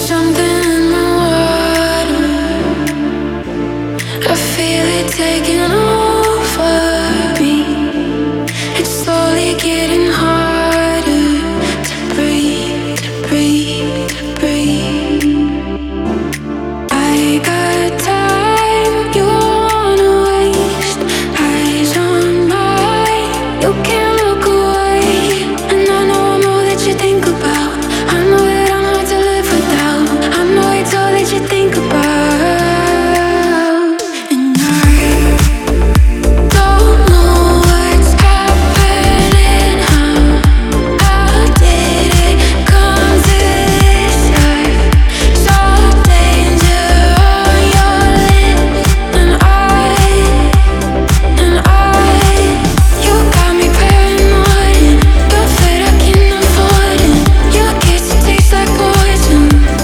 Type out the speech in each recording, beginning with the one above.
something in the water. I feel it taking over me. It's slowly getting harder to breathe, to breathe, to breathe. I got time you wanna waste. Eyes on mine, you can't look away. And I know that you think about. I know that I'm hard to live without. I know it's all that you think about. And I don't know what's happening. How did it come to this life? So danger on your lips. You got me paranoid. You're afraid I can afford it. Your kiss tastes like poison.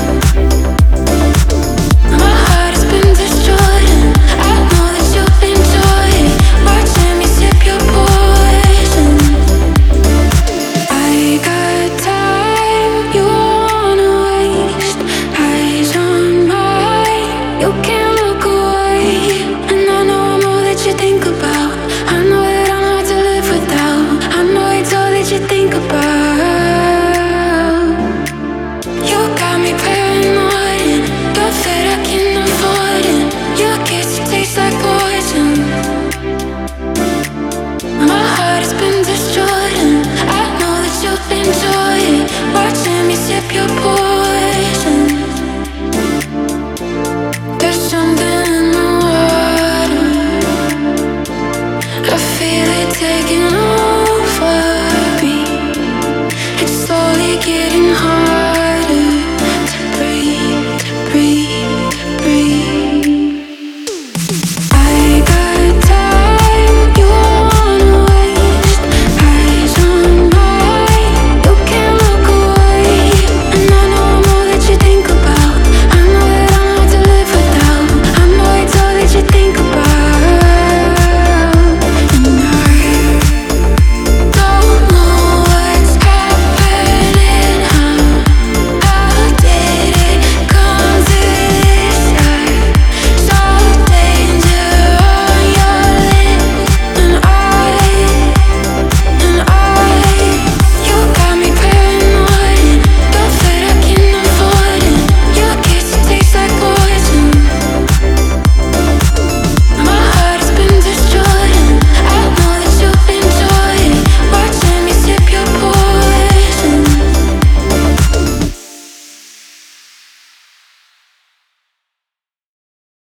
My heart has been destroyed. I know that you enjoy it. Watching me sip your poison. I got time you wanna waste. Eyes on mine, you can't look away. And I know that you think about. I know that I'm hard to live without. I know it's all that you think about. You got me paranoid. You're afraid I can afford it. Your kiss tastes like poison. My heart has been destroyed. I know that you enjoy it. Watching me sip your poison.